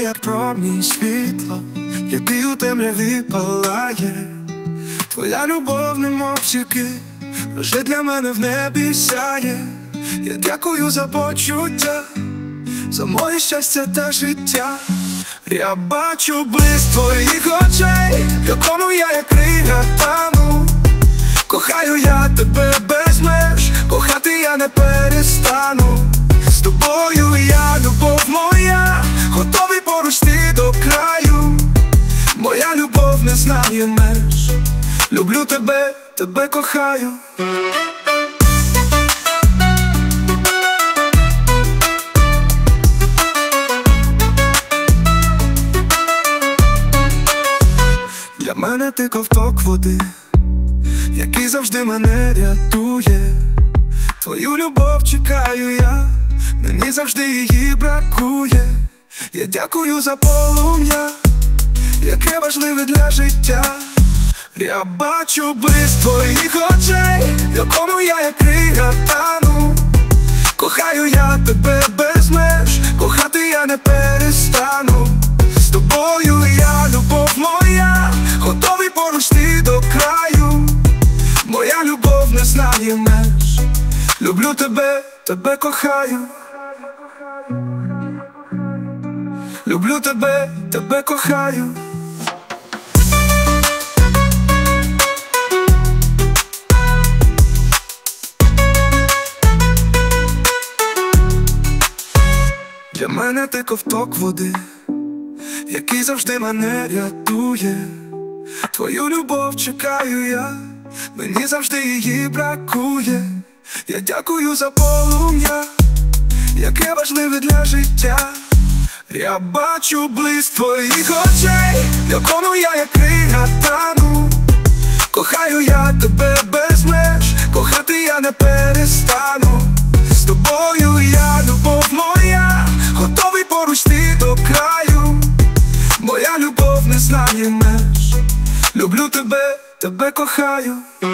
як промінь світло, який у темряві палає. Твоя любов, немов зірки, вже для мене в небі сяє. Я дякую за почуття, за моє щастя та життя. Я бачу блиск твоїх очей, в якому я як крига тану. Кохаю я тебе без меж, кохати я не перестану. З тобою я, любов моя, готовий поруч ти до краю. Моя любов не знає меж, люблю тебе, тебе кохаю. Для мене ти ковток води, який завжди мене рятує. Твою любов чекаю я, мені завжди її бракує. Я дякую за полум'я, яке важливе для життя. Я бачу блиск твоїх очей, в якому я як крига тану. Кохаю я тебе без меж, кохати я не перестану. З тобою я, любов моя, готовий поруч ти до краю. Моя любов не знає меж, люблю тебе, тебе кохаю. Люблю тебе, тебе кохаю. Для мене ти ковток води, який завжди мене рятує. Твою любов чекаю я, мені завжди її бракує. Я дякую за полум'я, яке важливе для життя. Я бачу блиск твоїх очей, в якому я як крига тану. Кохаю я тебе без меж, кохати я не перестану. З тобою я, любов моя, готовий поруч ти до краю. Моя любов не знає меж, люблю тебе, тебе кохаю.